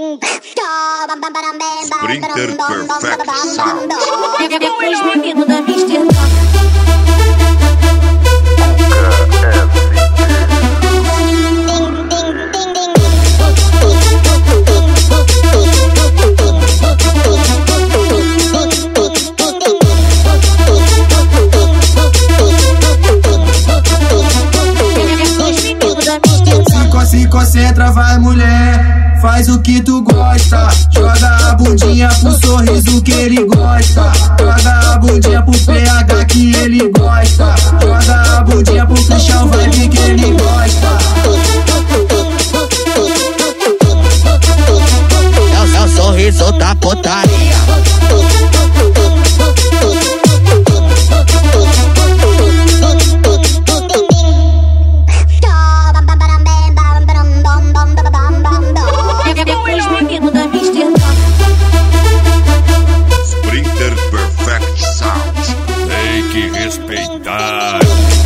Sprinter Perfect Sound. É os meninos da Mister. Se concentra, vai mulher, faz o que tu gosta. Joga a bundinha pro sorriso que ele gosta. Joga a bundinha pro PH que ele gosta. Joga a bundinha pro Cristian Vibe que ele gosta. É o sorriso da putaria. Sprinter Perfect Sound. Tem que respeitar.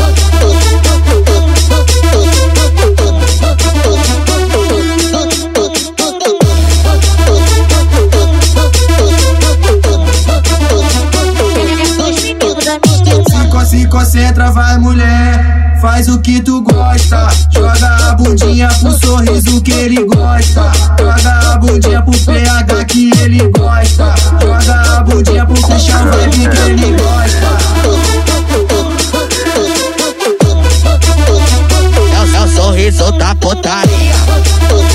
Se concentra, vai mulher, faz o que tu gosta. Joga a bundinha pro sorriso que ele gosta. Joga a bundinha pro PH que ele gosta. Joga a bundinha pro Cristian Vibe que ele gosta. É o sorriso da putaria.